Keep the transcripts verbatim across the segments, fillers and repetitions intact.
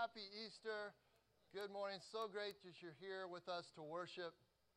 Happy Easter. Good morning. So great that you're here with us to worship.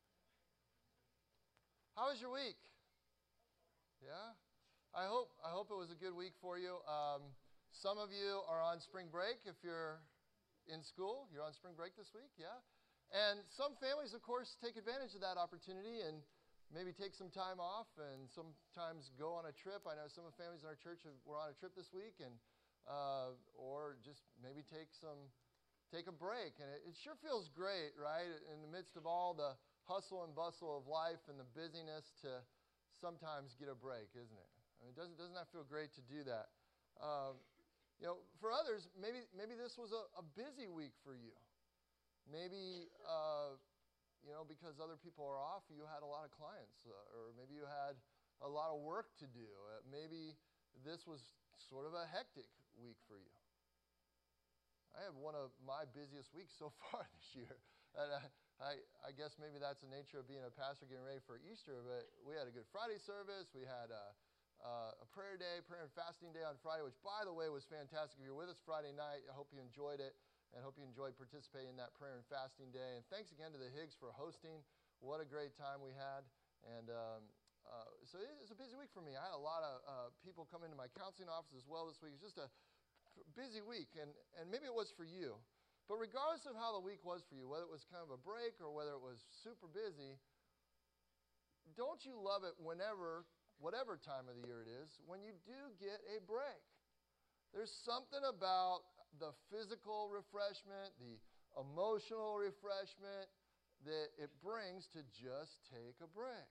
How was your week? Yeah? I hope I hope it was a good week for you. Um, some of you are on spring break. If you're in school, you're on spring break this week, yeah? And some families, of course, take advantage of that opportunity and maybe take some time off and sometimes go on a trip. I know some of the families in our church were on a trip this week, and uh, or just maybe take some, take a break. And it, it sure feels great, right, in the midst of all the hustle and bustle of life and the busyness to sometimes get a break, isn't it? I mean, doesn't doesn't that feel great to do that? Um, you know, for others, maybe maybe this was a, a busy week for you. Maybe, uh, you know, because other people are off, you had a lot of clients, uh, or maybe you had a lot of work to do. Uh, maybe this was sort of a hectic week for you. I had one of my busiest weeks so far this year. And I, I, I guess maybe that's the nature of being a pastor getting ready for Easter, but we had a Good Friday service. We had a, uh, a prayer day, prayer and fasting day on Friday, which, by the way, was fantastic. If you're with us Friday night, I hope you enjoyed it, and hope you enjoyed participating in that prayer and fasting day. And thanks again to the Higgs for hosting. What a great time we had. And um, uh, so it was a busy week for me. I had a lot of uh, people come into my counseling office as well this week. It's just a busy week, and, and maybe it was for you. But regardless of how the week was for you, whether it was kind of a break or whether it was super busy, don't you love it whenever, whatever time of the year it is, when you do get a break? There's something about the physical refreshment, the emotional refreshment that it brings to just take a break.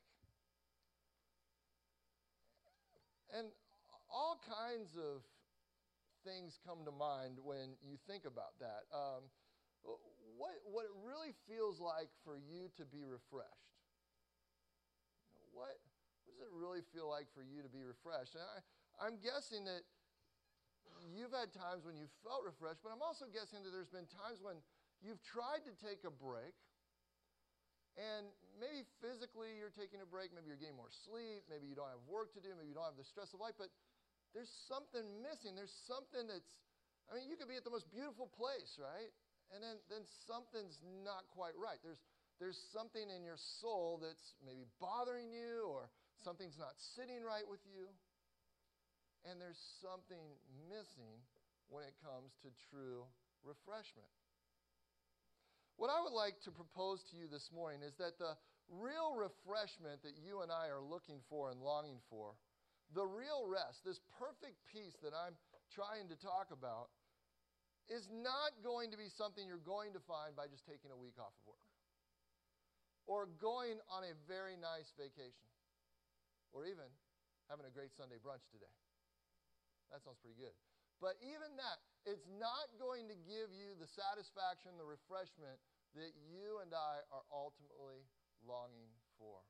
And all kinds of things come to mind when you think about that. Um, what, what it really feels like for you to be refreshed. What, what does it really feel like for you to be refreshed? And I, I'm guessing that you've had times when you felt refreshed, but I'm also guessing that there's been times when you've tried to take a break, and maybe physically you're taking a break, maybe you're getting more sleep, maybe you don't have work to do, maybe you don't have the stress of life, but there's something missing. There's something that's, I mean, you could be at the most beautiful place, right? And then, then something's not quite right. There's, there's something in your soul that's maybe bothering you, or something's not sitting right with you. And there's something missing when it comes to true refreshment. What I would like to propose to you this morning is that the real refreshment that you and I are looking for and longing for, the real rest, this perfect peace that I'm trying to talk about, is not going to be something you're going to find by just taking a week off of work, or going on a very nice vacation, or even having a great Sunday brunch today. That sounds pretty good. But even that, it's not going to give you the satisfaction, the refreshment that you and I are ultimately longing for.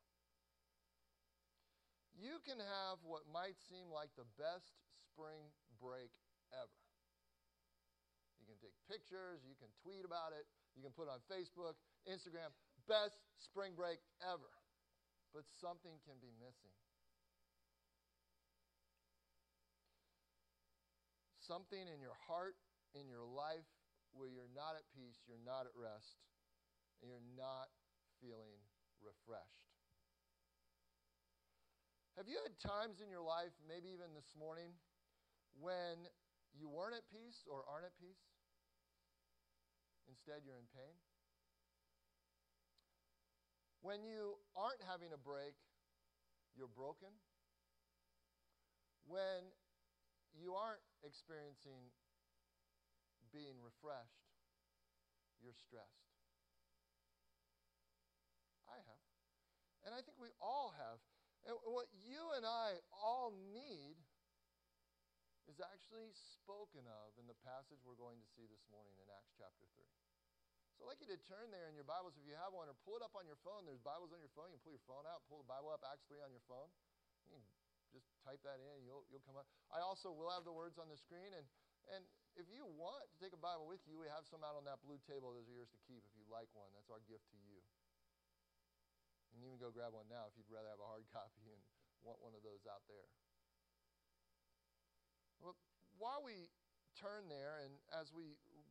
You can have what might seem like the best spring break ever. You can take pictures, you can tweet about it, you can put it on Facebook, Instagram, best spring break ever. But something can be missing. Something in your heart, in your life, where you're not at peace, you're not at rest, and you're not feeling refreshed. Have you had times in your life, maybe even this morning, when you weren't at peace or aren't at peace? Instead, you're in pain? When you aren't having a break, you're broken? When you aren't experiencing being refreshed, you're stressed? I have. And I think we all have. And what you and I all need is actually spoken of in the passage we're going to see this morning in Acts chapter three. So I'd like you to turn there in your Bibles if you have one, or pull it up on your phone. There's Bibles on your phone. You can pull your phone out, pull the Bible up, Acts three on your phone. You can just type that in and you'll, you'll come up. I also will have the words on the screen. And, and if you want to take a Bible with you, we have some out on that blue table. Those are yours to keep if you'd like one. That's our gift to you. You can even go grab one now if you'd rather have a hard copy and want one of those out there. Well, while we turn there, and as we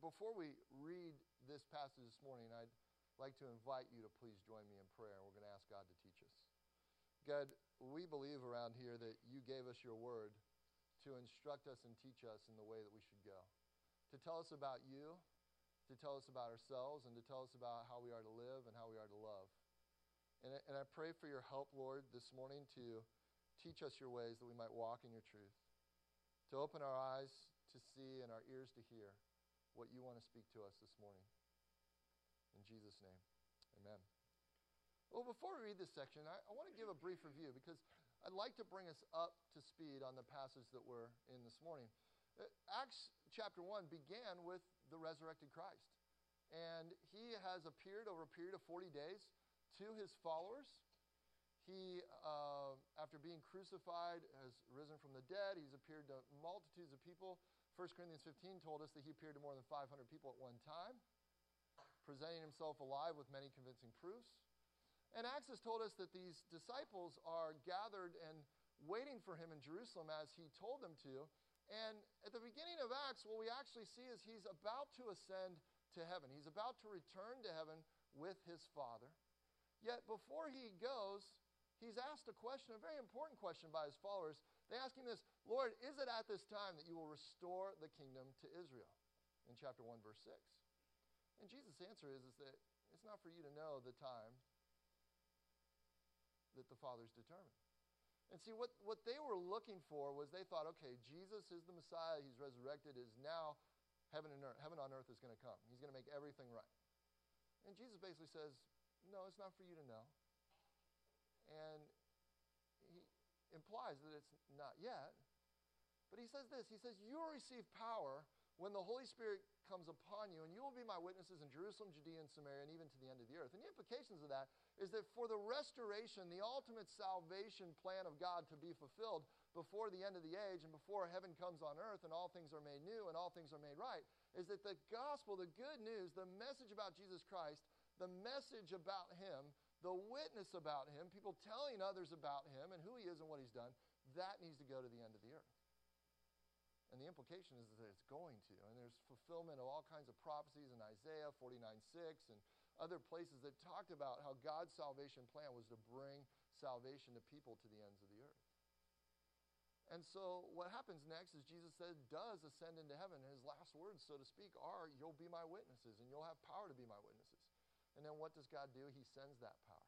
before we read this passage this morning, I'd like to invite you to please join me in prayer. We're going to ask God to teach us. God, we believe around here that you gave us your word to instruct us and teach us in the way that we should go, to tell us about you, to tell us about ourselves, and to tell us about how we are to live and how we are to love. And I, and I pray for your help, Lord, this morning to teach us your ways that we might walk in your truth, to open our eyes to see and our ears to hear what you want to speak to us this morning. In Jesus' name, amen. Well, before we read this section, I, I want to give a brief review because I'd like to bring us up to speed on the passage that we're in this morning. Uh, Acts chapter one began with the resurrected Christ. And he has appeared over a period of forty days to his followers. He, uh, after being crucified, has risen from the dead. He's appeared to multitudes of people. First Corinthians fifteen told us that he appeared to more than five hundred people at one time, presenting himself alive with many convincing proofs. And Acts has told us that these disciples are gathered and waiting for him in Jerusalem as he told them to. And at the beginning of Acts, what we actually see is he's about to ascend to heaven. He's about to return to heaven with his Father. Yet before he goes, he's asked a question, a very important question by his followers. They ask him this, Lord, is it at this time that you will restore the kingdom to Israel? In chapter one, verse six. And Jesus' answer is, is that it's not for you to know the time that the Father's determined. And see, what, what they were looking for was they thought, okay, Jesus is the Messiah, he's resurrected, is now heaven and earth, heaven on earth is going to come. He's going to make everything right. And Jesus basically says, no, it's not for you to know. And he implies that it's not yet. But he says this, he says, you will receive power when the Holy Spirit comes upon you, and you will be my witnesses in Jerusalem, Judea, and Samaria, and even to the end of the earth. And the implications of that is that for the restoration, the ultimate salvation plan of God to be fulfilled before the end of the age and before heaven comes on earth and all things are made new and all things are made right, is that the gospel, the good news, the message about Jesus Christ, the message about him, the witness about him, people telling others about him and who he is and what he's done, that needs to go to the end of the earth. And the implication is that it's going to. And there's fulfillment of all kinds of prophecies in Isaiah forty-nine six and other places that talked about how God's salvation plan was to bring salvation to people to the ends of the earth. And so what happens next is Jesus said, does ascend into heaven. And his last words, so to speak, are, you'll be my witnesses and you'll have power to be my witnesses. And then what does God do? He sends that power.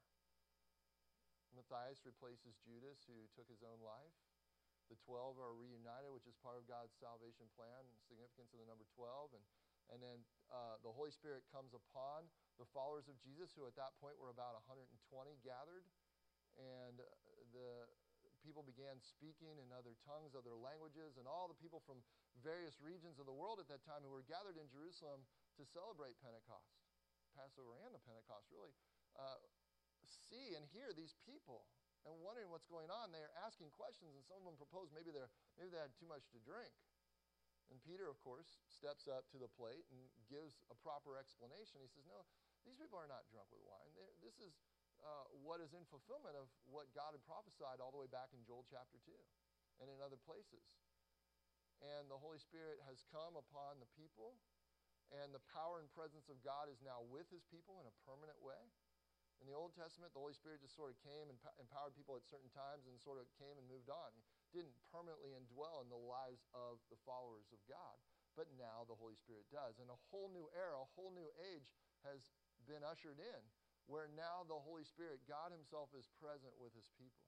Matthias replaces Judas, who took his own life. The twelve are reunited, which is part of God's salvation plan, significance of the number twelve. And, and then uh, the Holy Spirit comes upon the followers of Jesus, who at that point were about one hundred twenty gathered. And the people began speaking in other tongues, other languages, and all the people from various regions of the world at that time who were gathered in Jerusalem to celebrate Pentecost, Passover and the Pentecost, really, uh, see and hear these people. And wondering what's going on, they're asking questions, and some of them propose maybe they're maybe they had too much to drink. And Peter, of course, steps up to the plate and gives a proper explanation. He says, no, these people are not drunk with wine. They're, this is uh, what is in fulfillment of what God had prophesied all the way back in Joel chapter two and in other places. And the Holy Spirit has come upon the people, and the power and presence of God is now with his people in a permanent way. In the Old Testament, the Holy Spirit just sort of came and empowered people at certain times and sort of came and moved on. He didn't permanently indwell in the lives of the followers of God. But now the Holy Spirit does. And a whole new era, a whole new age has been ushered in, where now the Holy Spirit, God himself, is present with his people.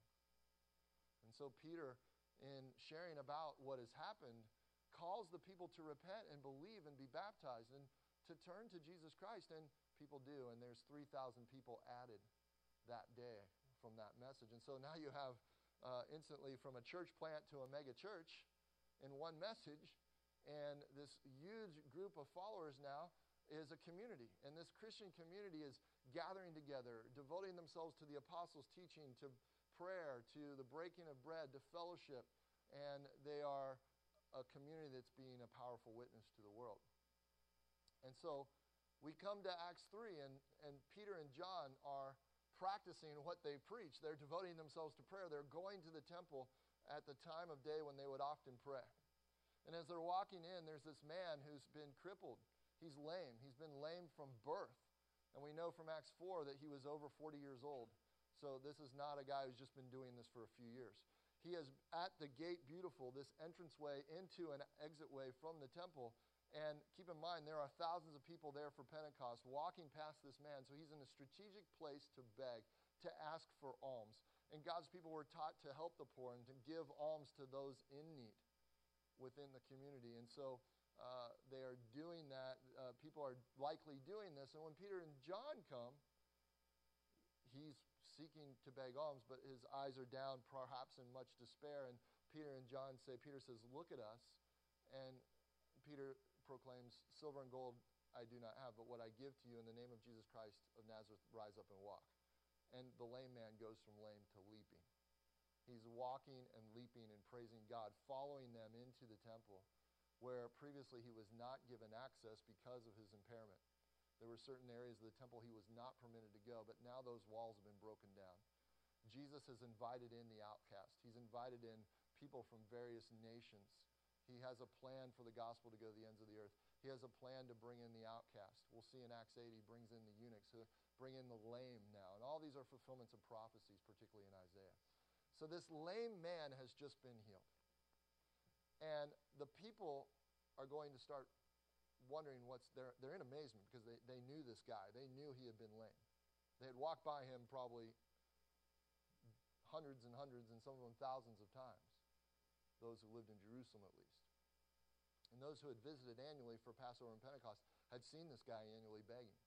And so Peter, in sharing about what has happened, calls the people to repent and believe and be baptized and to turn to Jesus Christ. And people do, and there's three thousand people added that day from that message. And so now you have uh, instantly from a church plant to a mega church in one message, and this huge group of followers now is a community. And this Christian community is gathering together, devoting themselves to the apostles' teaching, to prayer, to the breaking of bread, to fellowship, and they are a community that's being a powerful witness to the world. And so we come to Acts three, and, and Peter and John are practicing what they preach. They're devoting themselves to prayer. They're going to the temple at the time of day when they would often pray. And as they're walking in, there's this man who's been crippled. He's lame. He's been lame from birth. And we know from Acts four that he was over forty years old. So this is not a guy who's just been doing this for a few years. He is at the gate beautiful, this entranceway into an exitway from the temple. And keep in mind, there are thousands of people there for Pentecost walking past this man. So he's in a strategic place to beg, to ask for alms. And God's people were taught to help the poor and to give alms to those in need within the community. And so uh, they are doing that. Uh, people are likely doing this. And when Peter and John come, he's seeking to beg alms, but his eyes are down, perhaps in much despair. And Peter and John say, Peter says, look at us. And Peter proclaims, silver and gold I do not have, but what I give to you in the name of Jesus Christ of Nazareth, rise up and walk. And the lame man goes from lame to leaping. He's walking and leaping and praising God, following them into the temple, where previously he was not given access because of his impairment. There were certain areas of the temple he was not permitted to go, but now those walls have been broken down. Jesus has invited in the outcast. He's invited in people from various nations. He has a plan for the gospel to go to the ends of the earth. He has a plan to bring in the outcast. We'll see in Acts eight, he brings in the eunuchs, who bring in the lame now. And all these are fulfillments of prophecies, particularly in Isaiah. So this lame man has just been healed. And the people are going to start wondering what's there. They're in amazement because they, they knew this guy. They knew he had been lame. They had walked by him probably hundreds and hundreds and some of them thousands of times, those who lived in Jerusalem at least. And those who had visited annually for Passover and Pentecost had seen this guy annually begging.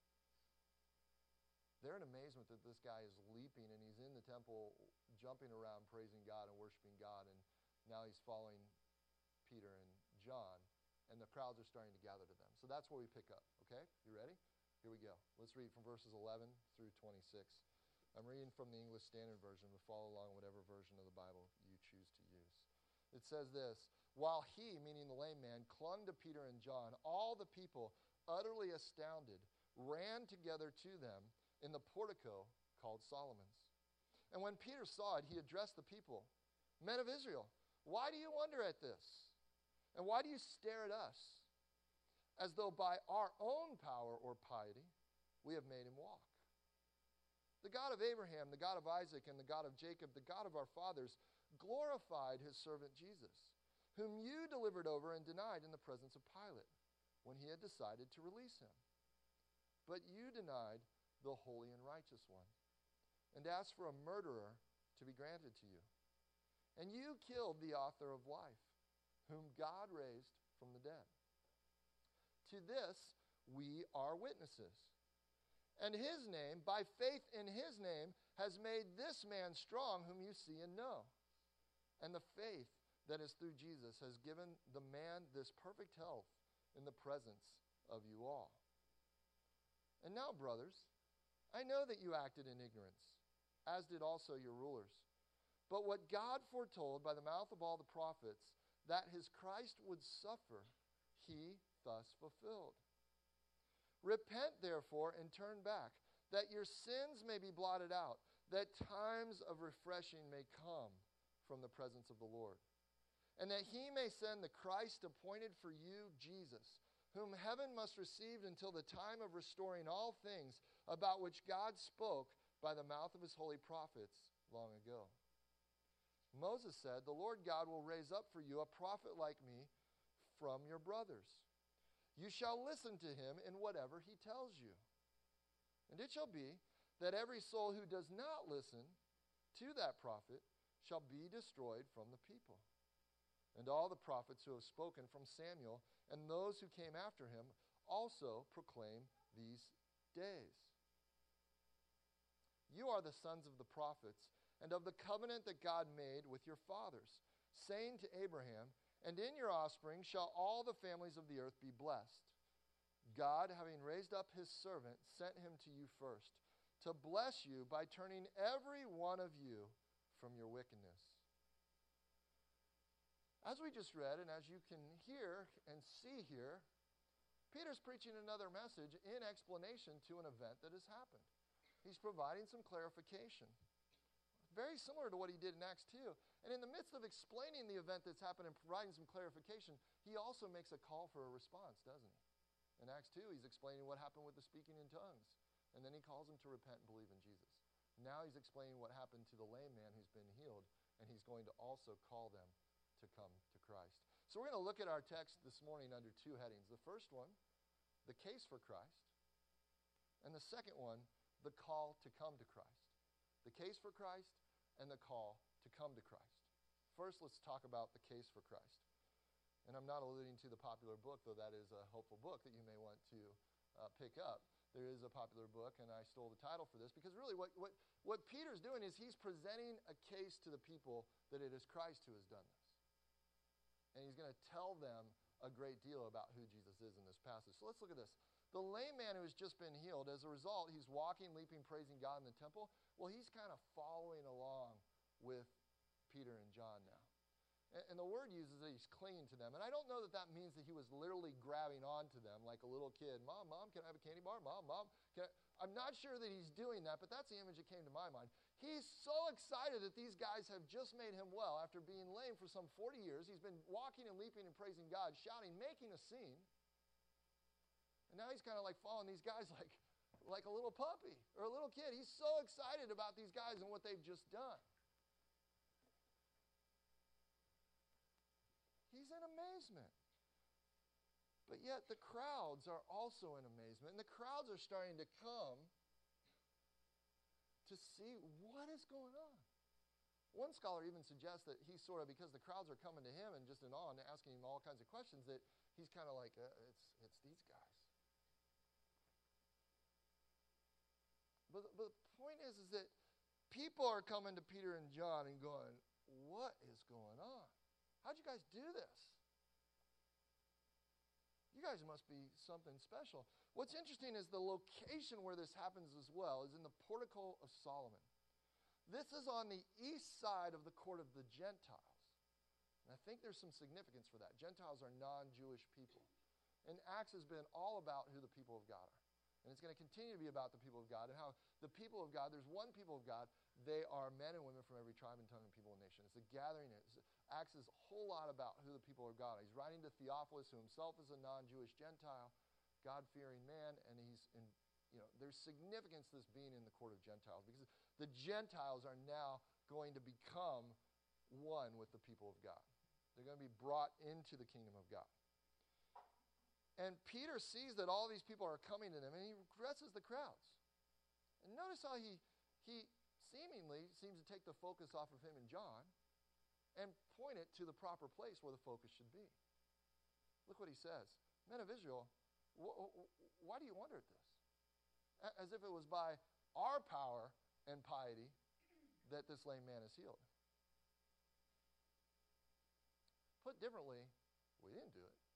They're in amazement that this guy is leaping and he's in the temple jumping around praising God and worshiping God, and now he's following Peter and John, and the crowds are starting to gather to them. So that's where we pick up, okay? You ready? Here we go. Let's read from verses eleven through twenty-six. I'm reading from the English Standard Version, but follow along whatever version of the Bible you choose to use. It says this, while he, meaning the lame man, clung to Peter and John, all the people, utterly astounded, ran together to them in the portico called Solomon's. And when Peter saw it, he addressed the people, men of Israel, why do you wonder at this? And why do you stare at us, as though by our own power or piety we have made him walk? The God of Abraham, the God of Isaac, and the God of Jacob, the God of our fathers, glorified his servant Jesus, whom you delivered over and denied in the presence of Pilate, when he had decided to release him. But you denied the holy and righteous one, and asked for a murderer to be granted to you. And you killed the author of life, whom God raised from the dead. To this we are witnesses. And his name, by faith in his name, has made this man strong whom you see and know. And the faith that is through Jesus has given the man this perfect health in the presence of you all. And now, brothers, I know that you acted in ignorance, as did also your rulers. But what God foretold by the mouth of all the prophets, that his Christ would suffer, he thus fulfilled. Repent, therefore, and turn back, that your sins may be blotted out, that times of refreshing may come from the presence of the Lord, and that he may send the Christ appointed for you, Jesus, whom heaven must receive until the time of restoring all things, about which God spoke by the mouth of his holy prophets long ago. Moses said, the Lord God will raise up for you a prophet like me from your brothers. You shall listen to him in whatever he tells you. And it shall be that every soul who does not listen to that prophet shall be destroyed from the people. And all the prophets who have spoken from Samuel and those who came after him also proclaim these days. You are the sons of the prophets and of the covenant that God made with your fathers, saying to Abraham, and in your offspring shall all the families of the earth be blessed. God, having raised up his servant, sent him to you first, to bless you by turning every one of you from your wickedness. As we just read, and as you can hear and see here, Peter's preaching another message in explanation to an event that has happened. He's providing some clarification. Very similar to what he did in Acts two. And in the midst of explaining the event that's happened and providing some clarification, he also makes a call for a response, doesn't he? In Acts two, he's explaining what happened with the speaking in tongues. And then he calls them to repent and believe in Jesus. Now he's explaining what happened to the lame man who's been healed, and he's going to also call them to come to Christ. So we're going to look at our text this morning under two headings. The first one, the case for Christ. And the second one, the call to come to Christ. The case for Christ and the call to come to Christ. First, let's talk about the case for Christ. And I'm not alluding to the popular book, though that is a hopeful book that you may want to uh, pick up. There is a popular book, and I stole the title for this, because really what, what, what Peter's doing is he's presenting a case to the people that it is Christ who has done this. And he's going to tell them a great deal about who Jesus is in this passage. So let's look at this. The lame man who has just been healed, as a result, he's walking, leaping, praising God in the temple. Well, he's kind of following along with Peter and John now. And, and the word uses that he's clinging to them. And I don't know that that means that he was literally grabbing onto them like a little kid. Mom, Mom, can I have a candy bar? Mom, Mom, can I? I'm not sure that he's doing that, but that's the image that came to my mind. He's so excited that these guys have just made him well after being lame for some forty years. He's been walking and leaping and praising God, shouting, making a scene. And now he's kind of like following these guys like, like a little puppy or a little kid. He's so excited about these guys and what they've just done. He's in amazement. But yet the crowds are also in amazement. And the crowds are starting to come to see what is going on. One scholar even suggests that he's sort of, because the crowds are coming to him and just in awe and asking him all kinds of questions, that he's kind of like, uh, it's, it's these guys. But, but the point is, is that people are coming to Peter and John and going, what is going on? How'd you guys do this? You guys must be something special. What's interesting is the location where this happens as well is in the Portico of Solomon. This is on the east side of the court of the Gentiles. And I think there's some significance for that. Gentiles are non-Jewish people. And Acts has been all about who the people of God are. And it's going to continue to be about the people of God and how the people of God, there's one people of God, they are men and women from every tribe and tongue and people and nation. It's a gathering. It's, Acts is a whole lot about who the people of God are. He's writing to Theophilus, who himself is a non-Jewish Gentile, God-fearing man, and he's in, you know, there's significance to this being in the court of Gentiles because the Gentiles are now going to become one with the people of God. They're going to be brought into the kingdom of God. And Peter sees that all these people are coming to them, and he addresses the crowds. And notice how he, he seemingly seems to take the focus off of him and John and point it to the proper place where the focus should be. Look what he says. Men of Israel, wh- wh- why do you wonder at this? As if it was by our power and piety that this lame man is healed. Put differently, we didn't do it.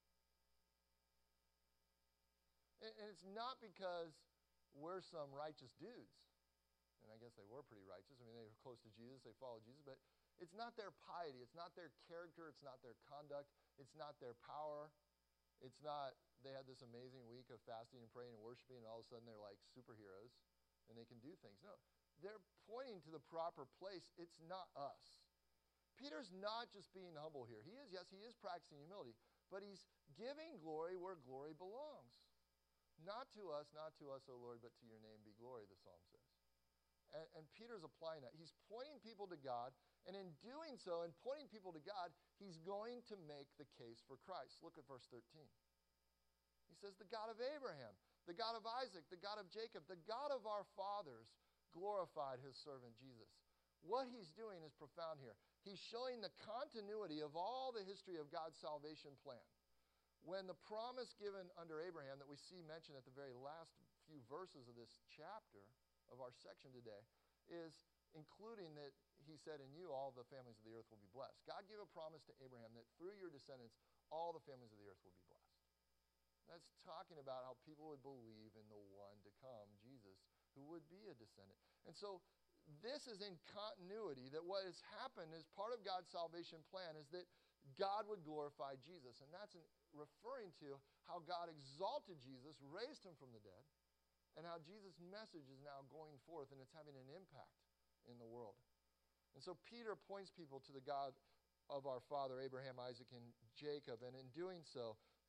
And it's not because we're some righteous dudes. And I guess they were pretty righteous. I mean, they were close to Jesus. They followed Jesus. But it's not their piety. It's not their character. It's not their conduct. It's not their power. It's not they had this amazing week of fasting and praying and worshiping, and all of a sudden they're like superheroes, and they can do things. No, they're pointing to the proper place. It's not us. Peter's not just being humble here. He is, yes, he is practicing humility, but he's giving glory where glory belongs. Not to us, not to us, O Lord, but to your name be glory, the psalm says. And, and Peter's applying that. He's pointing people to God, and in doing so, and pointing people to God, he's going to make the case for Christ. Look at verse thirteen. He says, the God of Abraham, the God of Isaac, the God of Jacob, the God of our fathers glorified his servant Jesus. What he's doing is profound here. He's showing the continuity of all the history of God's salvation plan. When the promise given under Abraham that we see mentioned at the very last few verses of this chapter of our section today is including that he said, in you all the families of the earth will be blessed. God gave a promise to Abraham that through your descendants all the families of the earth will be blessed. That's talking about how people would believe in the one to come, Jesus, who would be a descendant. And so this is in continuity that what has happened as part of God's salvation plan is that God would glorify Jesus. And that's an referring to how God exalted Jesus, raised him from the dead, and how Jesus' message is now going forth and it's having an impact in the world. And so Peter points people to the God of our father, Abraham, Isaac, and Jacob, and in doing so,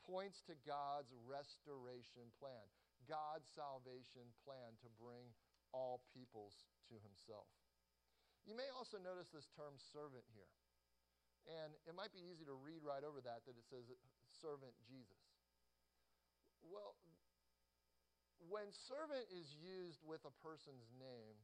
points to God's restoration plan, God's salvation plan to bring all peoples to himself. You may also notice this term servant here. And it might be easy to read right over that, that it says servant Jesus. Well, when servant is used with a person's name,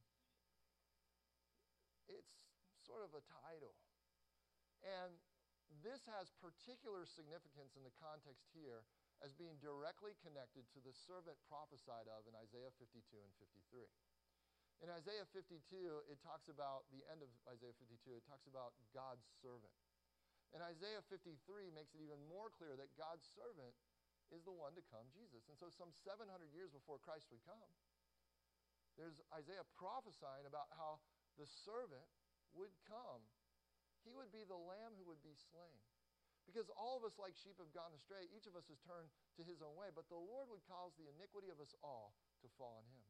it's sort of a title. And this has particular significance in the context here as being directly connected to the servant prophesied of in Isaiah fifty-two and fifty-three. In Isaiah fifty-two, it talks about, the end of Isaiah fifty-two, it talks about God's servant. And Isaiah fifty-three makes it even more clear that God's servant is the one to come, Jesus. And so some seven hundred years before Christ would come, there's Isaiah prophesying about how the servant would come. He would be the lamb who would be slain. Because all of us like sheep have gone astray. Each of us has turned to his own way. But the Lord would cause the iniquity of us all to fall on him.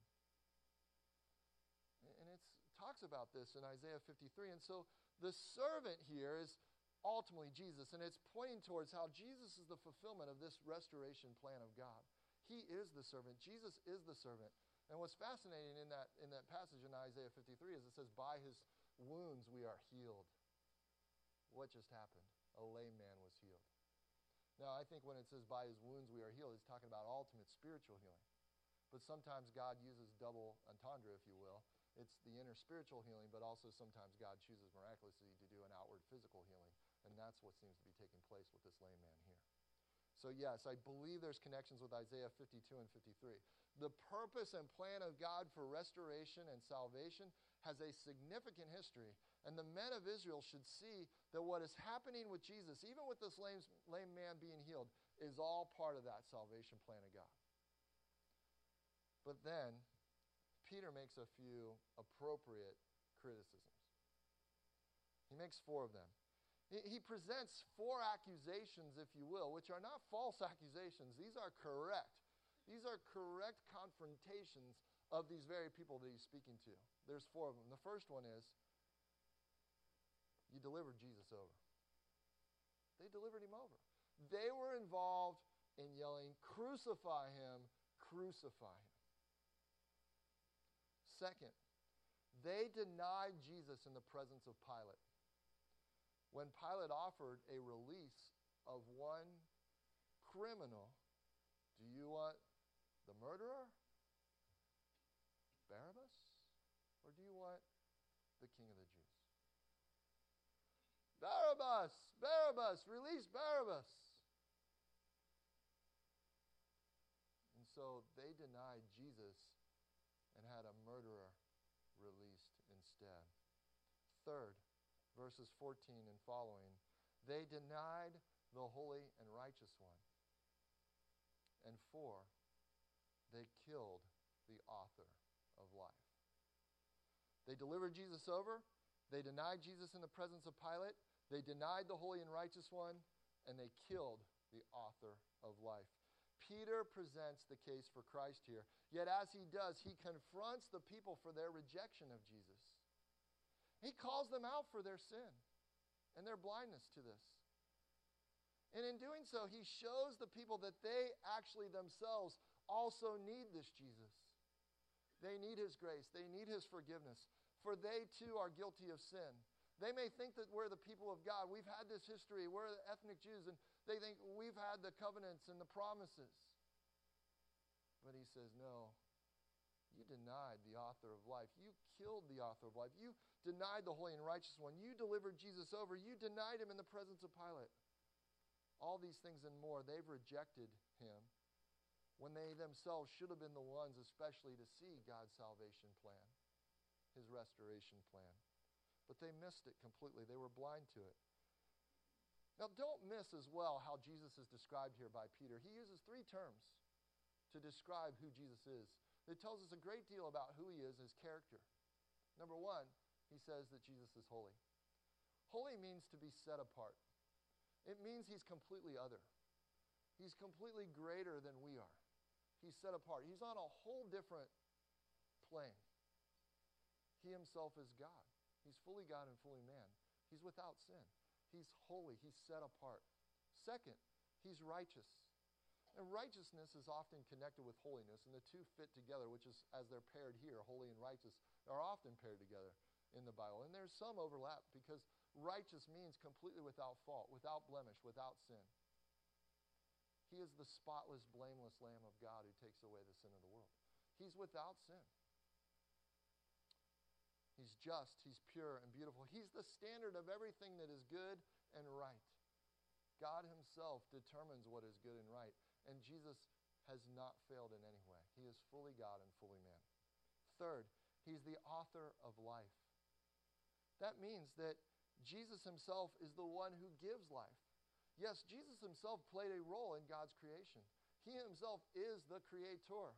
And it talks about this in Isaiah fifty-three. And so the servant here is ultimately Jesus. And it's pointing towards how Jesus is the fulfillment of this restoration plan of God. He is the servant. Jesus is the servant. And what's fascinating in that, in that passage in Isaiah fifty-three is it says, by his wounds we are healed. What just happened? A lame man was healed. Now, I think when it says by his wounds we are healed, it's talking about ultimate spiritual healing. But sometimes God uses double entendre, if you will. It's the inner spiritual healing, but also sometimes God chooses miraculously to do an outward physical healing. And that's what seems to be taking place with this lame man here. So yes, I believe there's connections with Isaiah fifty-two and fifty-three. The purpose and plan of God for restoration and salvation has a significant history. And the men of Israel should see that what is happening with Jesus, even with this lame, lame man being healed, is all part of that salvation plan of God. But then, Peter makes a few appropriate criticisms. He makes four of them. He presents four accusations, if you will, which are not false accusations. These are correct. These are correct confrontations of these very people that he's speaking to. There's four of them. The first one is, you delivered Jesus over. They delivered him over. They were involved in yelling, crucify him, crucify him. Second, they denied Jesus in the presence of Pilate. When Pilate offered a release of one criminal, do you want the murderer, Barabbas, or do you want the king of the Jews? Barabbas! Barabbas! Release Barabbas! And so they denied Jesus and had a murderer released instead. Third, verses fourteen and following, they denied the holy and righteous one. And four, they killed the author of life. They delivered Jesus over. They denied Jesus in the presence of Pilate. They denied the holy and righteous one. And they killed the author of life. Peter presents the case for Christ here. Yet as he does, he confronts the people for their rejection of Jesus. He calls them out for their sin and their blindness to this. And in doing so, he shows the people that they actually themselves also need this Jesus. They need his grace. They need his forgiveness. For they too are guilty of sin. They may think that we're the people of God. We've had this history. We're the ethnic Jews. And they think we've had the covenants and the promises. But he says, no. You denied the author of life. You killed the author of life. You denied the holy and righteous one. You delivered Jesus over. You denied him in the presence of Pilate. All these things and more, they've rejected him when they themselves should have been the ones especially to see God's salvation plan, his restoration plan. But they missed it completely. They were blind to it. Now, don't miss as well how Jesus is described here by Peter. He uses three terms to describe who Jesus is. It tells us a great deal about who he is, his character. Number one, he says that Jesus is holy. Holy means to be set apart. It means he's completely other. He's completely greater than we are. He's set apart. He's on a whole different plane. He himself is God. He's fully God and fully man. He's without sin. He's holy. He's set apart. Second, he's righteous. And righteousness is often connected with holiness, and the two fit together, which is, as they're paired here, holy and righteous, are often paired together in the Bible. And there's some overlap because righteous means completely without fault, without blemish, without sin. He is the spotless, blameless Lamb of God who takes away the sin of the world. He's without sin. He's just, he's pure and beautiful. He's the standard of everything that is good and right. God himself determines what is good and right. And Jesus has not failed in any way. He is fully God and fully man. Third, he's the author of life. That means that Jesus himself is the one who gives life. Yes, Jesus himself played a role in God's creation. He himself is the creator.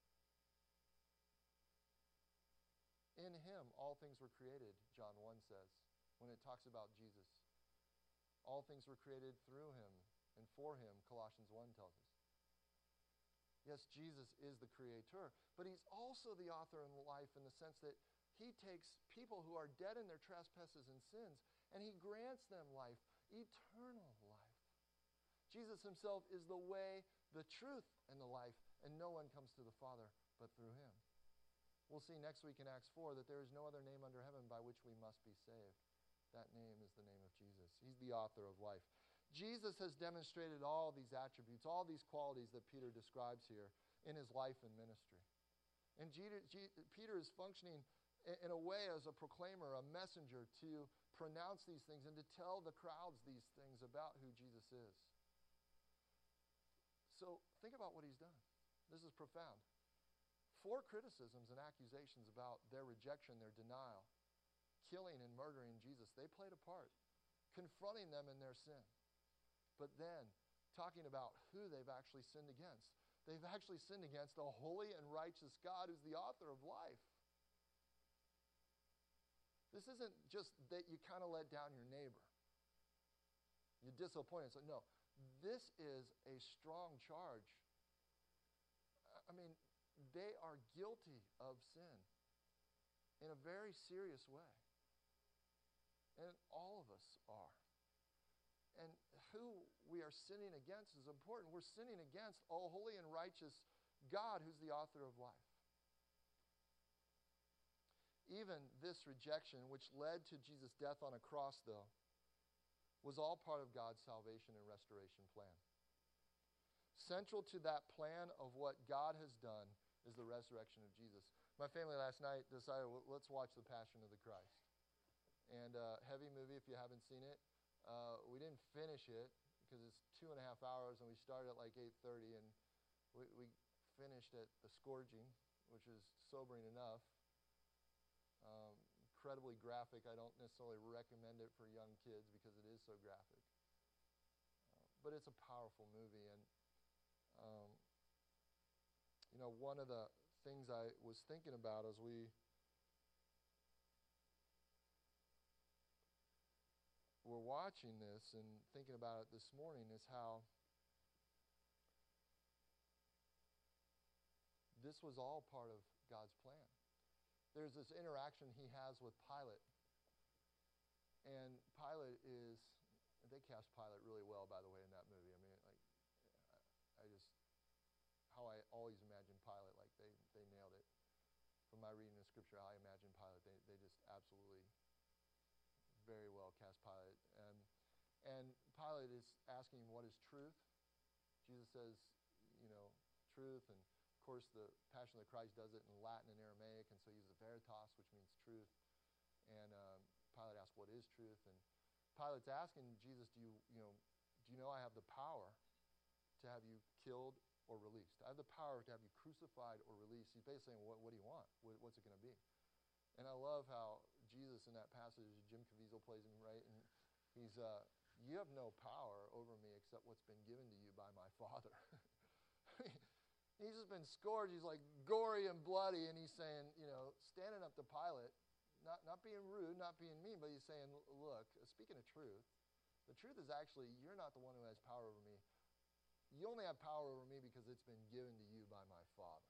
In him, all things were created, John one says, when it talks about Jesus. All things were created through him and for him, Colossians one tells us. Yes, Jesus is the creator, but he's also the author of life in the sense that he takes people who are dead in their trespasses and sins, and he grants them life, eternal life. Jesus himself is the way, the truth, and the life, and no one comes to the Father but through him. We'll see next week in Acts four that there is no other name under heaven by which we must be saved. That name is the name of Jesus. He's the author of life. Jesus has demonstrated all these attributes, all these qualities that Peter describes here in his life and ministry. And Peter is functioning in a way as a proclaimer, a messenger to pronounce these things and to tell the crowds these things about who Jesus is. So think about what he's done. This is profound. Four criticisms and accusations about their rejection, their denial, killing and murdering Jesus, they played a part, confronting them in their sin. But then, talking about who they've actually sinned against. They've actually sinned against a holy and righteous God who's the author of life. This isn't just that you kind of let down your neighbor. You're disappointed. So no, this is a strong charge. I mean, they are guilty of sin in a very serious way. And all of us are. And who we are sinning against is important. We're sinning against a holy and righteous God who's the author of life. Even this rejection, which led to Jesus' death on a cross, though, was all part of God's salvation and restoration plan. Central to that plan of what God has done is the resurrection of Jesus. My family last night decided, well, let's watch The Passion of the Christ. And uh, heavy movie if you haven't seen it. Uh, we didn't finish it because it's two and a half hours, and we started at like eight thirty, and we, we finished at the scourging, which is sobering enough. Um, incredibly graphic. I don't necessarily recommend it for young kids because it is so graphic. Uh, but it's a powerful movie, and um, you know, one of the things I was thinking about as we were watching this and thinking about it this morning is how this was all part of God's plan. There's this interaction he has with Pilate. And Pilate is, they cast Pilate really well, by the way, in that movie. I mean, like, I, I just, how I always imagine Pilate, like they, they nailed it. From my reading of Scripture, how I imagine Pilate, they, they just absolutely very well cast Pilate. And, and Pilate is asking what is truth. Jesus says, you know, truth. And of course, the Passion of the Christ does it in Latin and Aramaic, and so he uses veritas, which means truth. And um, Pilate asks, what is truth? And Pilate's asking Jesus, do you, you know, do you know I have the power to have you killed or released? I have the power to have you crucified or released. He's basically saying, what, what do you want? What, what's it going to be? And I love how Jesus in that passage, Jim Caviezel plays him, right? And he's, uh, you have no power over me except what's been given to you by my Father. He's just been scourged. He's like gory and bloody, and he's saying, you know, standing up to Pilate, not, not being rude, not being mean, but he's saying, look, speaking of truth, the truth is actually you're not the one who has power over me. You only have power over me because it's been given to you by my Father.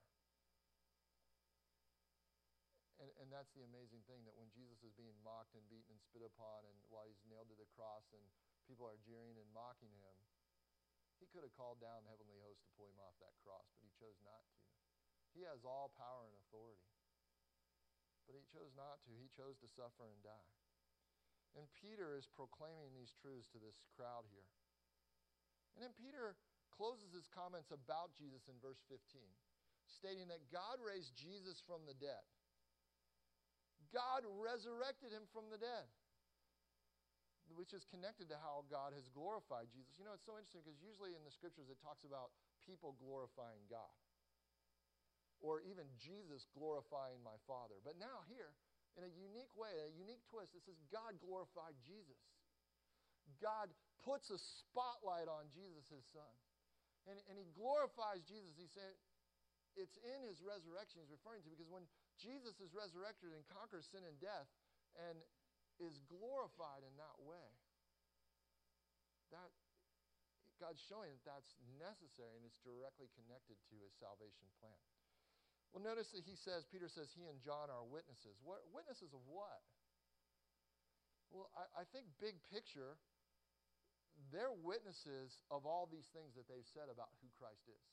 And, and that's the amazing thing, that when Jesus is being mocked and beaten and spit upon, and while he's nailed to the cross and people are jeering and mocking him, He could have called down the heavenly host to pull him off that cross, but he chose not to. He has all power and authority. But he chose not to. He chose to suffer and die. And Peter is proclaiming these truths to this crowd here. And then Peter closes his comments about Jesus in verse fifteen, stating that God raised Jesus from the dead. God resurrected him from the dead, which is connected to how God has glorified Jesus. You know, it's so interesting because usually in the scriptures it talks about people glorifying God, or even Jesus glorifying my Father. But now here, in a unique way, a unique twist, it says God glorified Jesus. God puts a spotlight on Jesus, his son. And, and he glorifies Jesus. He said it's in his resurrection he's referring to, because when Jesus is resurrected and conquers sin and death and is glorified in that way, that God's showing that that's necessary and it's directly connected to his salvation plan. Well, notice that he says, Peter says, he and John are witnesses. What, witnesses of what? Well, I, I think big picture, they're witnesses of all these things that they've said about who Christ is.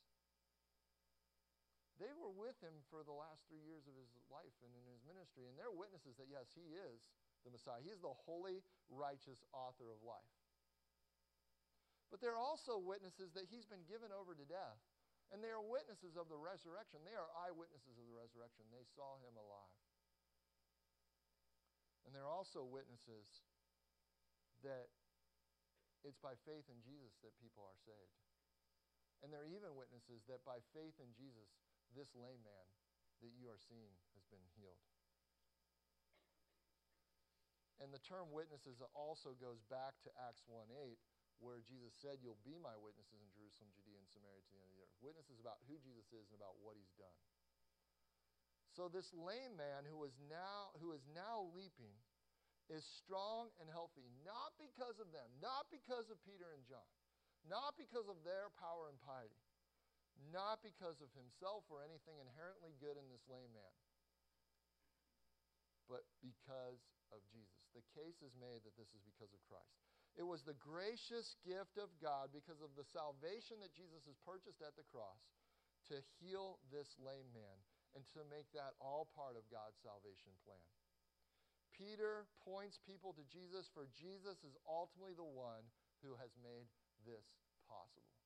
They were with him for the last three years of his life and in his ministry, and they're witnesses that, yes, he is the Messiah. He is the holy, righteous author of life. But they're also witnesses that he's been given over to death. And they are witnesses of the resurrection. They are eyewitnesses of the resurrection. They saw him alive. And they're also witnesses that it's by faith in Jesus that people are saved. And they're even witnesses that by faith in Jesus, this lame man that you are seeing has been healed. And the term witnesses also goes back to Acts one eight, where Jesus said, you'll be my witnesses in Jerusalem, Judea, and Samaria to the end of the earth. Witnesses about who Jesus is and about what he's done. So this lame man who is now, who is now leaping is strong and healthy, not because of them, not because of Peter and John, not because of their power and piety, not because of himself or anything inherently good in this lame man, but because of Jesus. The case is made that this is because of Christ. It was the gracious gift of God, because of the salvation that Jesus has purchased at the cross, to heal this lame man and to make that all part of God's salvation plan. Peter points people to Jesus, for Jesus is ultimately the one who has made this possible.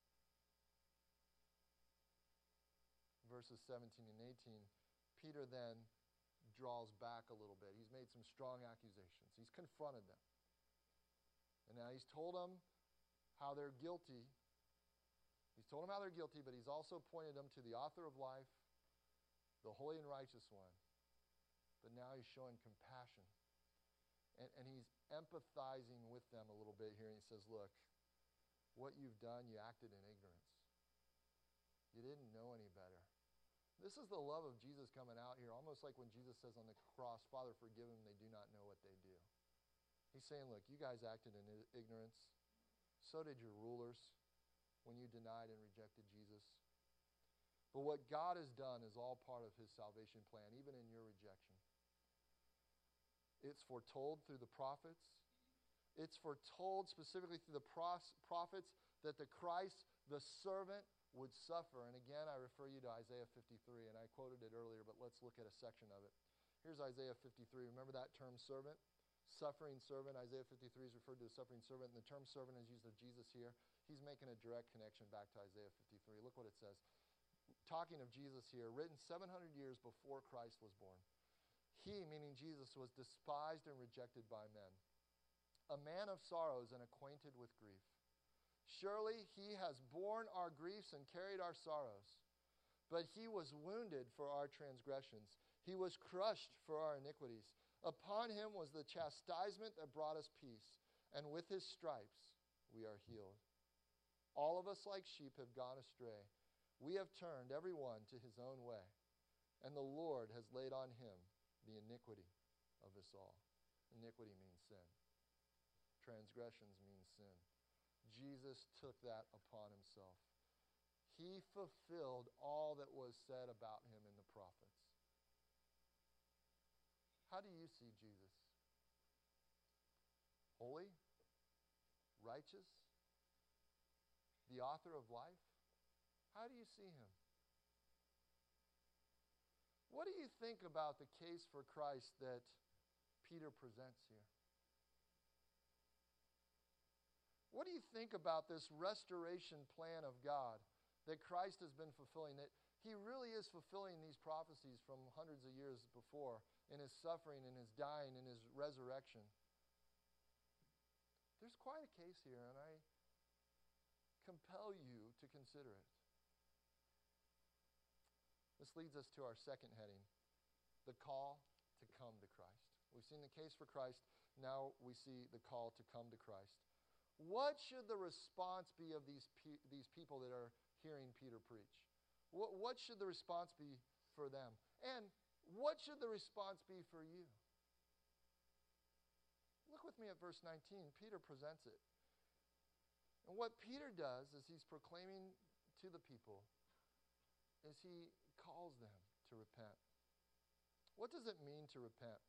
Verses seventeen and eighteen, Peter then draws back a little bit. He's made some strong accusations. He's confronted them. And now he's told them how they're guilty. He's told them how they're guilty, but he's also pointed them to the author of life, the holy and righteous one. But now he's showing compassion. And, and he's empathizing with them a little bit here. And he says, look, what you've done, you acted in ignorance. You didn't know any better. This is the love of Jesus coming out here, almost like when Jesus says on the cross, Father, forgive them, they do not know what they do. He's saying, look, you guys acted in ignorance. So did your rulers when you denied and rejected Jesus. But what God has done is all part of his salvation plan, even in your rejection. It's foretold through the prophets. It's foretold specifically through the prophets that the Christ, the servant, would suffer. And again, I refer you to Isaiah fifty-three, and I quoted it earlier, but let's look at a section of it. Here's Isaiah fifty-three. Remember that term servant? Suffering servant. Isaiah fifty-three is referred to as suffering servant, and the term servant is used of Jesus here. He's making a direct connection back to Isaiah fifty-three. Look what it says. Talking of Jesus here, written seven hundred years before Christ was born. He, meaning Jesus, was despised and rejected by men, a man of sorrows and acquainted with grief. Surely he has borne our griefs and carried our sorrows. But he was wounded for our transgressions. He was crushed for our iniquities. Upon him was the chastisement that brought us peace, and with his stripes we are healed. All of us like sheep have gone astray. We have turned every one to his own way, and the Lord has laid on him the iniquity of us all. Iniquity means sin. Transgressions mean sin. Jesus took that upon himself. He fulfilled all that was said about him in the prophets. How do you see Jesus? Holy? Righteous? the author of life? How do you see him? What do you think about the case for Christ that Peter presents here? What do you think about this restoration plan of God that Christ has been fulfilling? That he really is fulfilling these prophecies from hundreds of years before in his suffering, in his dying, in his resurrection. There's quite a case here, and I compel you to consider it. This leads us to our second heading, the call to come to Christ. We've seen the case for Christ. Now we see the call to come to Christ. What should the response be of these, pe- these people that are hearing Peter preach? What, what should the response be for them? And what should the response be for you? Look with me at verse nineteen. Peter presents it. And what Peter does as he's proclaiming to the people is he calls them to repent. What does it mean to repent?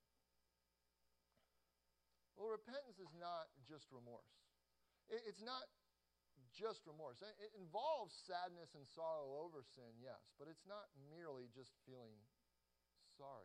Well, repentance is not just remorse. It, it's not just remorse. It, it involves sadness and sorrow over sin, yes, but it's not merely just feeling sorry.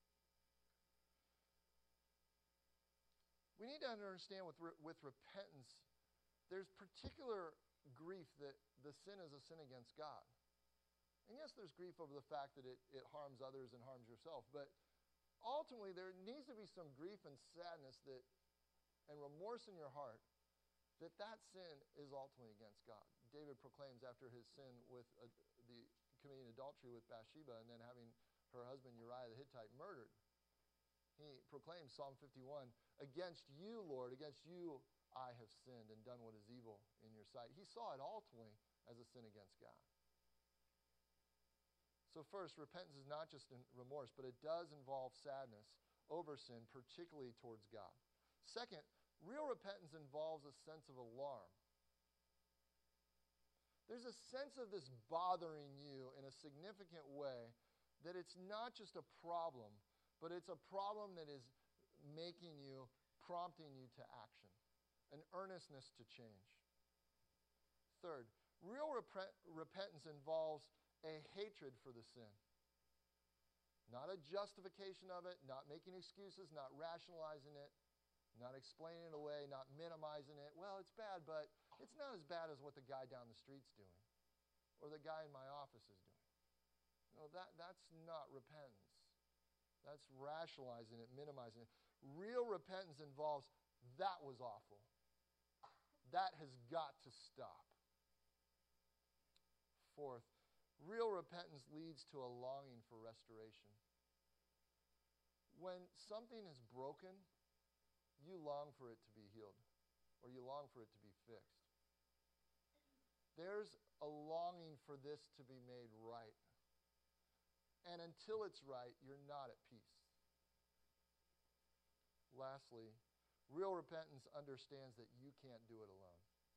We need to understand with, re- with repentance, there's particular grief that the sin is a sin against God. And yes, there's grief over the fact that it, it harms others and harms yourself, but ultimately there needs to be some grief and sadness that, and remorse in your heart that that sin is ultimately against God. David proclaims after his sin with uh, the committing adultery with Bathsheba and then having her husband Uriah the Hittite murdered. He proclaims Psalm fifty-one, against you, Lord, against you I have sinned and done what is evil in your sight. He saw it ultimately as a sin against God. So first, repentance is not just in remorse, but it does involve sadness over sin, particularly towards God. Second, real repentance involves a sense of alarm. There's a sense of this bothering you in a significant way, that it's not just a problem, but it's a problem that is making you, prompting you to action, an earnestness to change. Third, real rep- repentance involves a hatred for the sin. Not a justification of it, not making excuses, not rationalizing it, not explaining it away, not minimizing it. Well, it's bad, but it's not as bad as what the guy down the street's doing or the guy in my office is doing. No, that, that's not repentance. That's rationalizing it, minimizing it. Real repentance involves, that was awful. That has got to stop. Fourth, real repentance leads to a longing for restoration. When something is broken, you long for it to be healed, or you long for it to be fixed. There's a longing for this to be made right. And until it's right, you're not at peace. Lastly, real repentance understands that you can't do it alone.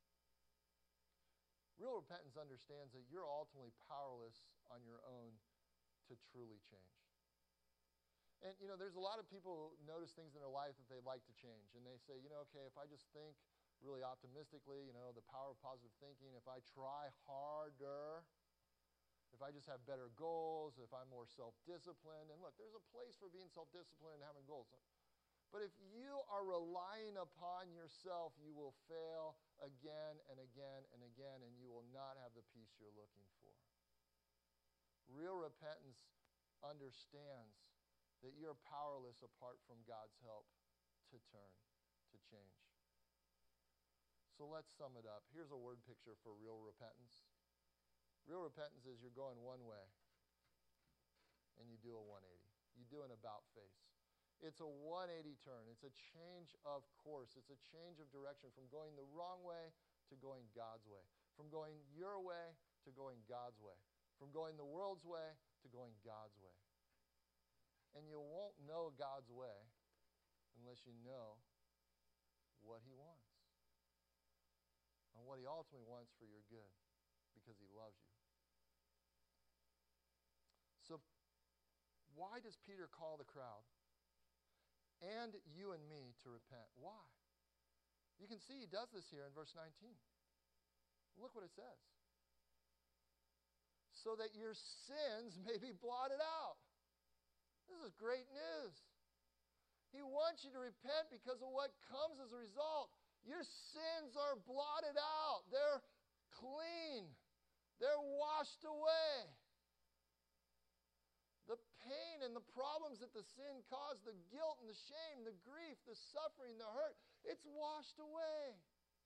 Real repentance understands that you're ultimately powerless on your own to truly change. And, you know, there's a lot of people who notice things in their life that they'd like to change. And they say, you know, okay, if I just think really optimistically, you know, the power of positive thinking, if I try harder, if I just have better goals, if I'm more self-disciplined. And look, there's a place for being self-disciplined and having goals. But if you are relying upon yourself, you will fail again and again and again, and you will not have the peace you're looking for. Real repentance understands that you're powerless apart from God's help to turn, to change. So let's sum it up. Here's a word picture for real repentance. Real repentance is you're going one way, and you do a one eighty. You do an about face. It's a one eighty turn. It's a change of course. It's a change of direction from going the wrong way to going God's way. From going your way to going God's way. From going the world's way to going God's way. And you won't know God's way unless you know what He wants. And what He ultimately wants for your good, because He loves you. So, why does Peter call the crowd and you and me to repent? Why? You can see he does this here in verse nineteen. Look what it says. So that your sins may be blotted out. This is great news. He wants you to repent because of what comes as a result. Your sins are blotted out. They're clean. They're washed away. The pain and the problems that the sin caused, the guilt and the shame, the grief, the suffering, the hurt, it's washed away.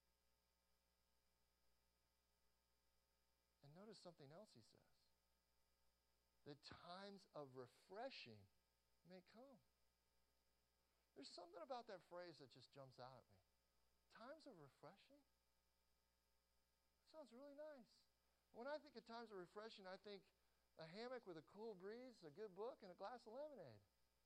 And notice something else he says. The times of refreshing may come. There's something about that phrase that just jumps out at me. Times of refreshing? Sounds really nice. When I think of times of refreshing, I think a hammock with a cool breeze, a good book, and a glass of lemonade.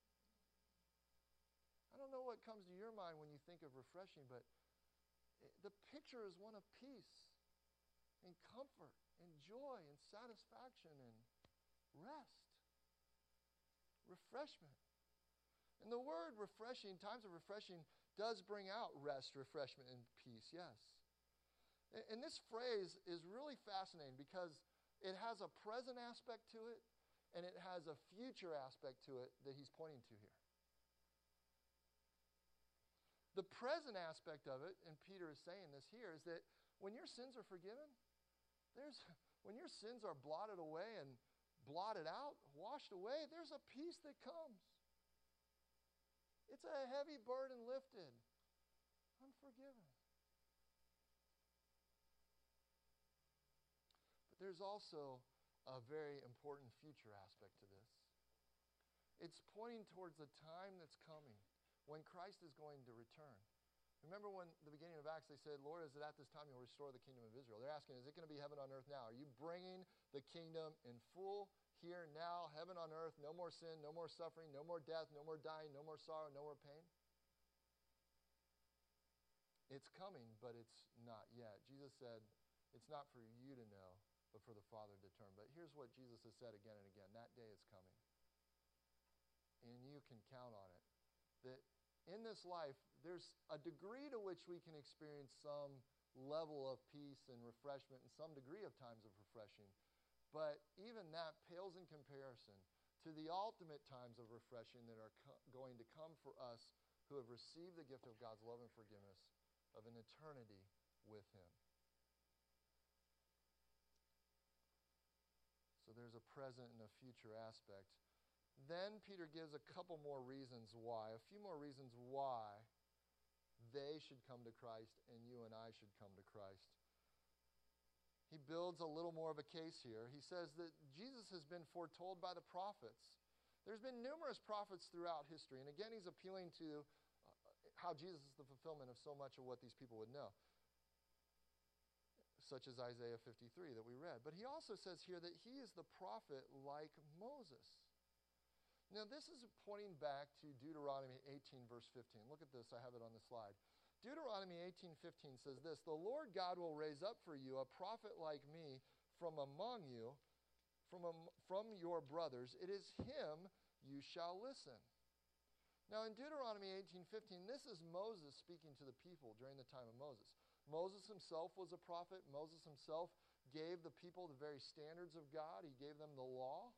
I don't know what comes to your mind when you think of refreshing, but it, the picture is one of peace and comfort and joy and satisfaction and rest. Refreshment. And the word refreshing, times of refreshing, does bring out rest, refreshment, and peace, yes. And this phrase is really fascinating because it has a present aspect to it and it has a future aspect to it that he's pointing to here. The present aspect of it, and Peter is saying this here, is that when your sins are forgiven, there's when your sins are blotted away and blotted out, washed away, there's a peace that comes. It's a heavy burden lifted. I'm forgiven. But there's also a very important future aspect to this. It's pointing towards the time that's coming when Christ is going to return. Remember when the beginning of Acts they said, Lord, is it at this time you'll restore the kingdom of Israel? They're asking, is it going to be heaven on earth now? Are you bringing the kingdom in full here now, heaven on earth, no more sin, no more suffering, no more death, no more dying, no more sorrow, no more pain? It's coming, but it's not yet. Jesus said, it's not for you to know, but for the Father to determine. But here's what Jesus has said again and again. That day is coming. And you can count on it. That in this life, there's a degree to which we can experience some level of peace and refreshment and some degree of times of refreshing. But even that pales in comparison to the ultimate times of refreshing that are co- going to come for us who have received the gift of God's love and forgiveness of an eternity with Him. So there's a present and a future aspect. Then Peter gives a couple more reasons why, a few more reasons why they should come to Christ and you and I should come to Christ. He builds a little more of a case here. He says that Jesus has been foretold by the prophets. There's been numerous prophets throughout history. And again, he's appealing to uh, how Jesus is the fulfillment of so much of what these people would know, such as Isaiah fifty-three that we read. But he also says here that he is the prophet like Moses. Now, this is pointing back to Deuteronomy eighteen, verse fifteen. Look at this. I have it on the slide. Deuteronomy eighteen fifteen says this, the Lord God will raise up for you a prophet like me from among you, from, um, from your brothers. It is him you shall listen. Now, in Deuteronomy eighteen fifteen, this is Moses speaking to the people during the time of Moses. Moses himself was a prophet. Moses himself gave the people the very standards of God. He gave them the law.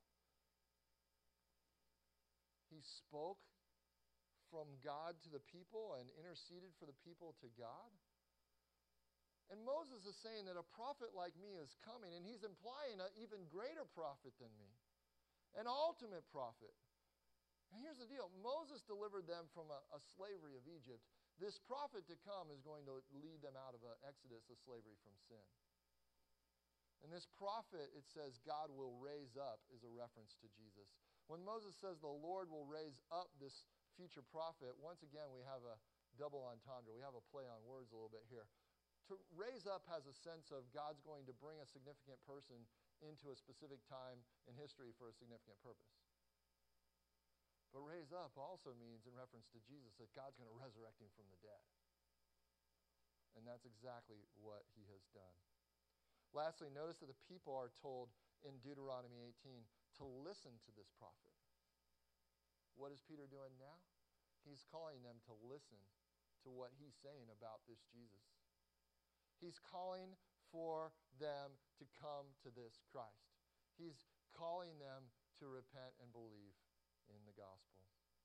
He spoke from God to the people and interceded for the people to God. And Moses is saying that a prophet like me is coming, and he's implying an even greater prophet than me, an ultimate prophet. And here's the deal. Moses delivered them from a, a slavery of Egypt. This prophet to come is going to lead them out of an exodus of slavery from sin. And this prophet, it says, God will raise up, is a reference to Jesus. When Moses says the Lord will raise up this future prophet, once again we have a double entendre. We have a play on words a little bit here. To raise up has a sense of God's going to bring a significant person into a specific time in history for a significant purpose. But raise up also means, in reference to Jesus, that God's going to resurrect him from the dead. And that's exactly what he has done. Lastly, notice that the people are told in Deuteronomy eighteen to listen to this prophet. What is Peter doing now? He's calling them to listen to what he's saying about this Jesus. He's calling for them to come to this Christ. He's calling them to repent and believe in the gospel.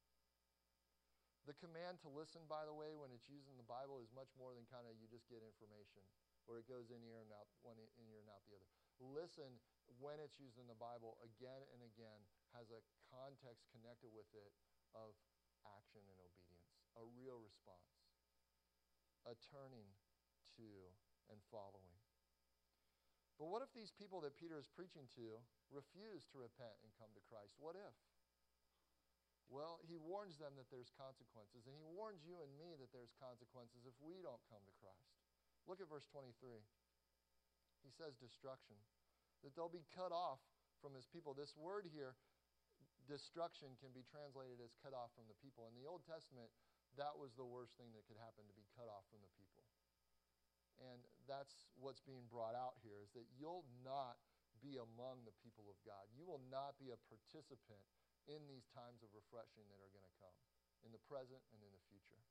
The command to listen, by the way, when it's used in the Bible is much more than kind of you just get information, or it goes in ear and out, one in ear and out the other. Listen, when it's used in the Bible again and again, has a context connected with it of action and obedience, a real response, a turning to and following. But what if these people that Peter is preaching to refuse to repent and come to Christ? What if? Well, he warns them that there's consequences, and he warns you and me that there's consequences if we don't come to Christ. Look at verse twenty-three. He says destruction, that they'll be cut off from his people. This word here, destruction, can be translated as cut off from the people. In the Old Testament, that was the worst thing that could happen, to be cut off from the people. And that's what's being brought out here, is that you'll not be among the people of God. You will not be a participant in these times of refreshing that are going to come, in the present and in the future.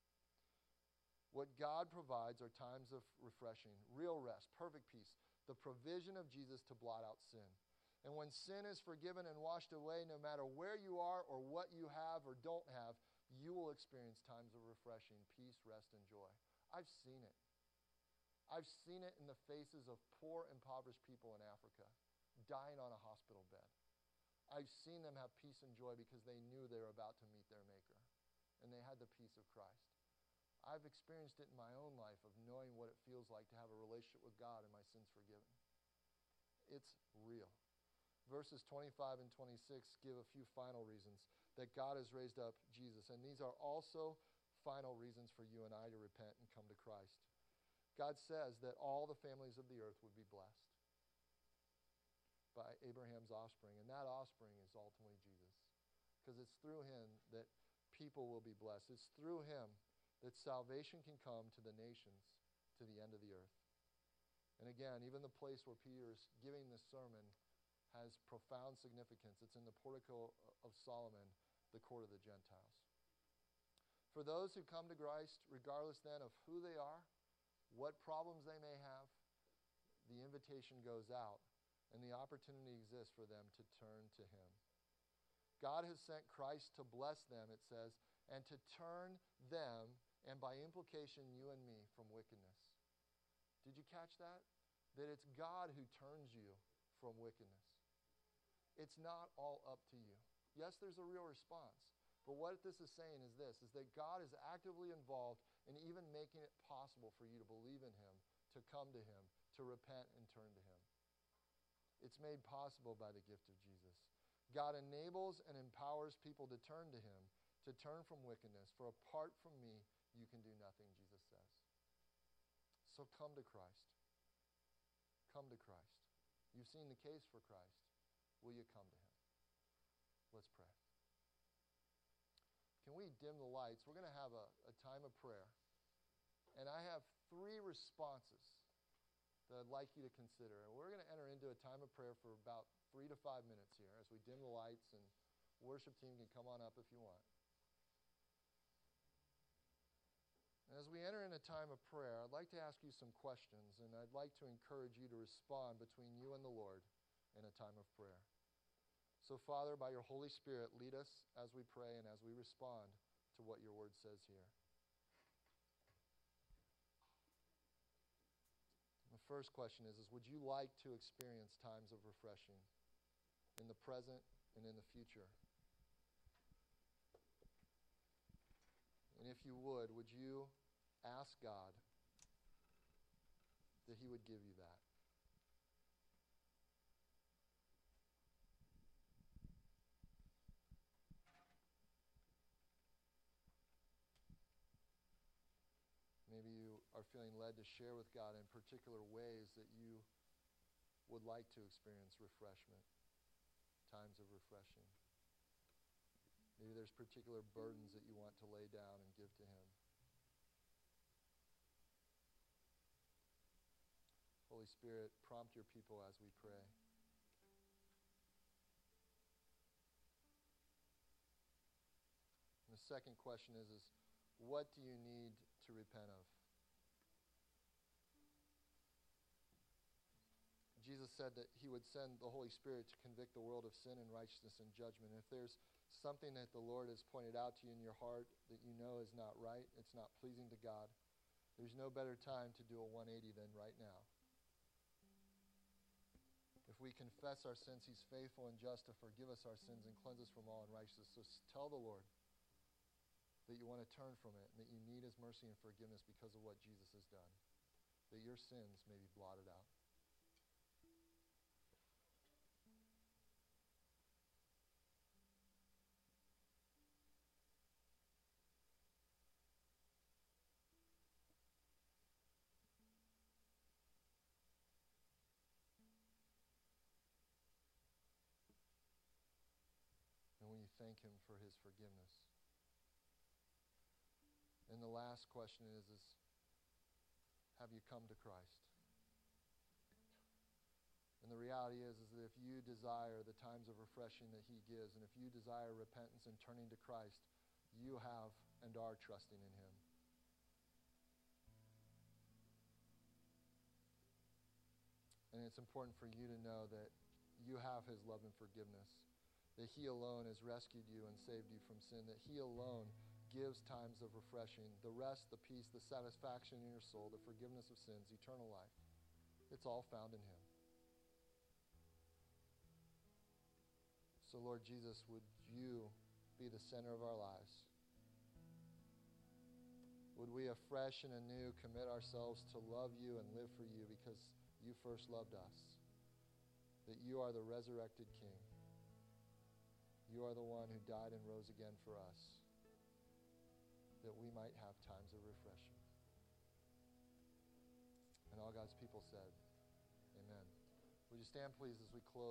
What God provides are times of refreshing, real rest, perfect peace, the provision of Jesus to blot out sin. And when sin is forgiven and washed away, no matter where you are or what you have or don't have, you will experience times of refreshing, peace, rest, and joy. I've seen it. I've seen it in the faces of poor, impoverished people in Africa, dying on a hospital bed. I've seen them have peace and joy because they knew they were about to meet their Maker, and they had the peace of Christ. I've experienced it in my own life of knowing what it feels like to have a relationship with God and my sins forgiven. It's real. Verses twenty-five and twenty-six give a few final reasons that God has raised up Jesus, and these are also final reasons for you and I to repent and come to Christ. God says that all the families of the earth would be blessed by Abraham's offspring, and that offspring is ultimately Jesus, because it's through him that people will be blessed. It's through him that salvation can come to the nations, to the end of the earth. And again, even the place where Peter is giving this sermon has profound significance. It's in the portico of Solomon, the court of the Gentiles. For those who come to Christ, regardless then of who they are, what problems they may have, the invitation goes out, and the opportunity exists for them to turn to him. God has sent Christ to bless them, it says, and to turn them, and by implication you and me, from wickedness. Did you catch that? That it's God who turns you from wickedness. It's not all up to you. Yes, there's a real response. But what this is saying is this, is that God is actively involved in even making it possible for you to believe in him, to come to him, to repent and turn to him. It's made possible by the gift of Jesus. God enables and empowers people to turn to him, to turn from wickedness. For apart from me, you can do nothing, Jesus says. So come to Christ. Come to Christ. You've seen the case for Christ. Will you come to him? Let's pray. Can we dim the lights? We're going to have a, a time of prayer. And I have three responses that I'd like you to consider. And we're going to enter into a time of prayer for about three to five minutes here as we dim the lights, and worship team can come on up if you want. And as we enter into time of prayer, I'd like to ask you some questions, and I'd like to encourage you to respond between you and the Lord in a time of prayer. So, Father, by your Holy Spirit, lead us as we pray and as we respond to what your word says here. The first question is, is would you like to experience times of refreshing in the present and in the future? And if you would, would you ask God that he would give you that? Maybe you are feeling led to share with God in particular ways that you would like to experience refreshment, times of refreshing. Maybe there's particular burdens that you want to lay down and give to him. Holy Spirit, prompt your people as we pray. And the second question is, is what do you need to repent of? Jesus said that he would send the Holy Spirit to convict the world of sin and righteousness and judgment. If there's something that the Lord has pointed out to you in your heart that you know is not right, it's not pleasing to God, there's no better time to do a one eighty than right now. If we confess our sins, he's faithful and just to forgive us our sins and cleanse us from all unrighteousness. So tell the Lord that you want to turn from it and that you need his mercy and forgiveness because of what Jesus has done, that your sins may be blotted out. And when you thank him for his forgiveness. And the last question is, is have you come to Christ? And the reality is, is that if you desire the times of refreshing that he gives, and if you desire repentance and turning to Christ, you have and are trusting in him. And it's important for you to know that you have his love and forgiveness, that he alone has rescued you and saved you from sin, that he alone gives times of refreshing, the rest, the peace, the satisfaction in your soul, the forgiveness of sins, eternal life. It's all found in him. So, Lord Jesus, would you be the center of our lives? Would we afresh and anew commit ourselves to love you and live for you because you first loved us? That you are the resurrected King. You are the one who died and rose again for us, that we might have times of refreshing. And all God's people said, amen. Would you stand, please, as we close?